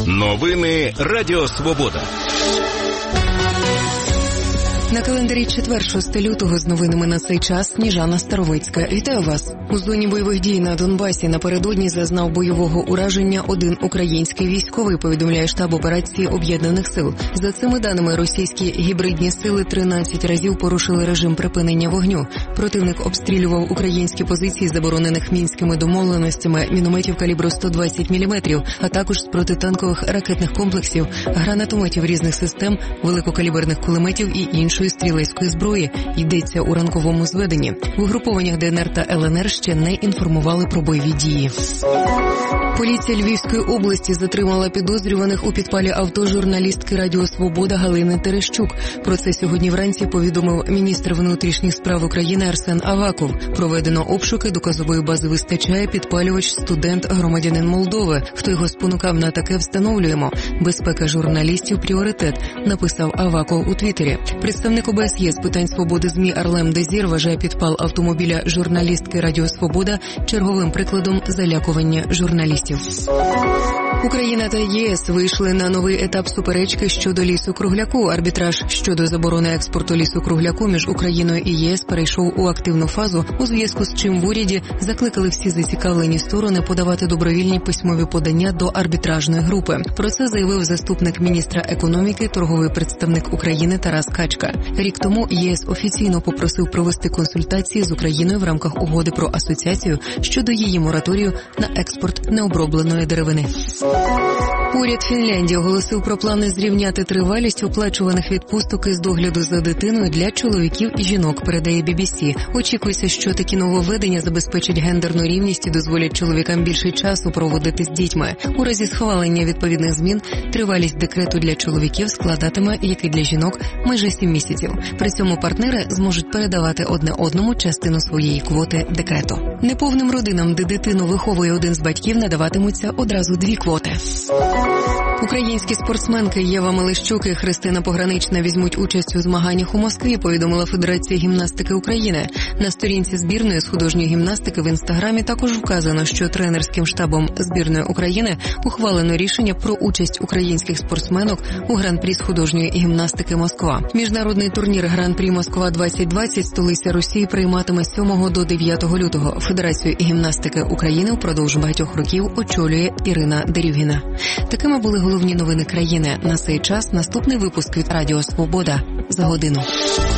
Новини Радіо Свобода. На календарі четвер, 6 лютого, з новинами на цей час Сніжана Старовицька. Вітаю вас. У зоні бойових дій на Донбасі напередодні зазнав бойового ураження один український військовий, повідомляє штаб операції Об'єднаних сил. За цими даними, російські гібридні сили 13 разів порушили режим припинення вогню. Противник обстрілював українські позиції, заборонених мінськими домовленостями, мінометів калібру 120 мм, а також з протитанкових ракетних комплексів, гранатометів різних систем, великокаліберних кулеметів і іншої стрілецької зброї, йдеться у ранковому зведенні. В угрупованнях ДНР та ЛНР ще не інформували про бойові дії. Поліція Львівської області затримала підозрюваних у підпалі авто журналістки Радіо Свобода Галини Терещук. Про це сьогодні вранці повідомив міністр внутрішніх справ України Арсен Аваков. Проведено обшуки, доказової бази вистачає, підпалювач – студент, громадянин Молдови. Хто його спонукав на таке, встановлюємо. Безпека журналістів – пріоритет, написав Аваков у Твіттері. Представник ОБСЄ з питань свободи ЗМІ Арлем Дезір вважає підпал автомобіля журналістки Радіо Свобода черговим прикладом залякування журналістів. Україна та ЄС вийшли на новий етап суперечки щодо лісу-кругляку. Арбітраж щодо заборони експорту лісу-кругляку між Україною і ЄС перейшов у активну фазу, у зв'язку з чим в уряді закликали всі зацікавлені сторони подавати добровільні письмові подання до арбітражної групи. Про це заявив заступник міністра економіки, торговий представник України Тарас Качка. Рік тому ЄС офіційно попросив провести консультації з Україною в рамках угоди про асоціацію щодо її мораторію на експорт необробленої деревини. Уряд Фінляндії оголосив про плани зрівняти тривалість оплачуваних відпусток із догляду за дитиною для чоловіків і жінок, передає BBC. Очікується, що такі нововведення забезпечать гендерну рівність і дозволять чоловікам більше часу проводити з дітьми. У разі схвалення відповідних змін тривалість декрету для чоловіків складатиме, як і для жінок, майже 7 місяців. При цьому партнери зможуть передавати одне одному частину своєї квоти декрету. Неповним родинам, де дитину виховує один з батьків, надаватимуться одразу 2 квоти. Українські спортсменки Єва Мелещук і Христина Погранична візьмуть участь у змаганнях у Москві, повідомила Федерація гімнастики України. На сторінці збірної з художньої гімнастики в Інстаграмі також вказано, що тренерським штабом збірної України ухвалено рішення про участь українських спортсменок у Гран-прі з художньої гімнастики Москва. Міжнародний турнір Гран-прі Москва-2020 столиця Росії прийматиме з 7 до 9 лютого. Федерацію гімнастики України впродовж багатьох років очолює Ірина Дерюгіна. Такими були головні новини країни. На цей час наступний випуск від Радіо Свобода за годину.